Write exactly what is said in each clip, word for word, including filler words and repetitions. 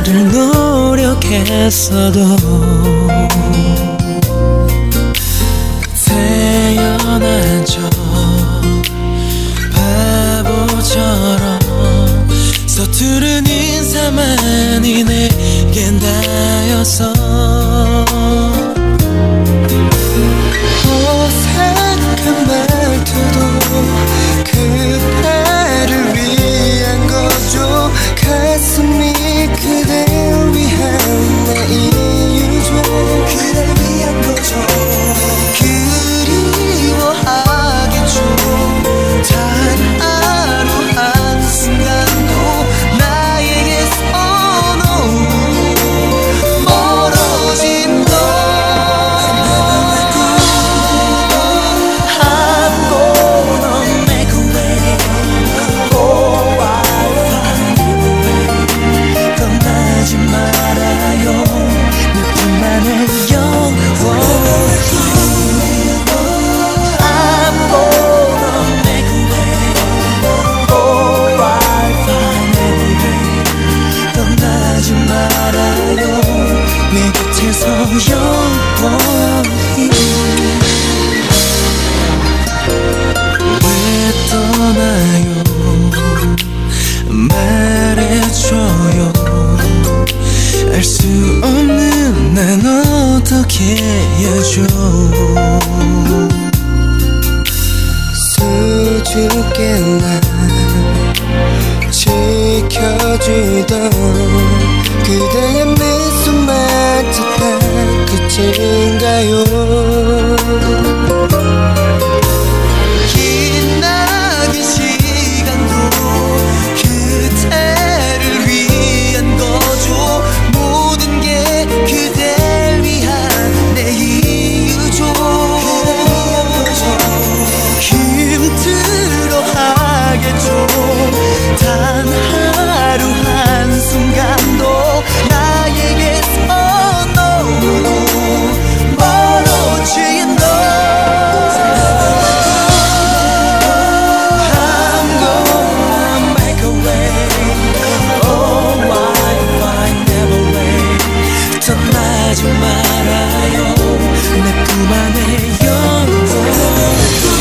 말을 노력했어도 태어난 저 바보처럼 서투른 인사만이 내겐 다였어. 어색한 말투도 그대를 위한 거죠. 가슴이 그댈 위한 내 이유죠. 그댈 위한 거죠. 그리워하겠죠. 단 하루 한순간도 나에게서 너무 멀어진 너. I'm gonna make a way. Oh, I'll find a way. 떠나지 말아요. 내 품 안에 영원히. I'm gonna make a way. Oh, I'll find a way. 떠나지 말아요. 내 곁에서 영원히. 왜 떠나요? 말해줘요. 알 수 없는 난 어떻게 해야죠? 수줍게 날 지켜주던 그대의 미소만 다 끝인가요? 기나긴 시간도 그대를 위한 거죠. 모든 게 그댈 위한 내 이유죠. 힘들어하겠죠. 단 하루 한순간도 나에게서 너무 멀어진 너. I'm gonna make a way. Oh, I'll find a way. 떠나지 말아요. 내 품 안에 영원히.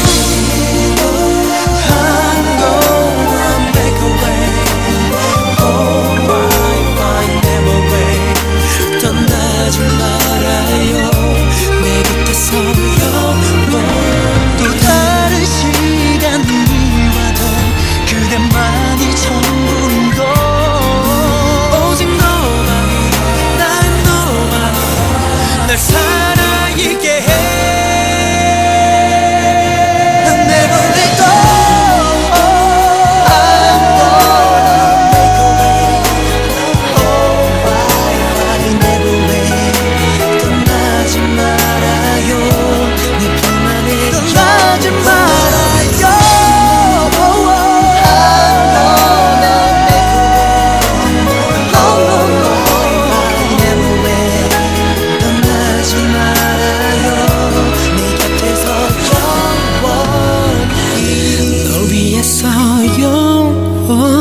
I'm gonna make a way. Oh, I'll find a way. 떠나지 말아요. 내 곁에서 영원히. 또 다른 시간이 와도 그대만이 전부인 걸. 오직 너만이 난 너만이 날 살아있게 해. Never let go. I'm gonna make a way. Oh, I'll find a way. 떠나지 말아요. 내 품 안에 떠나지 말아요. I'm gonna make a way. No, no, no. I'll find a way. 떠나지 말아요. 내 곁에서 영원히. 널 위해서 영원히.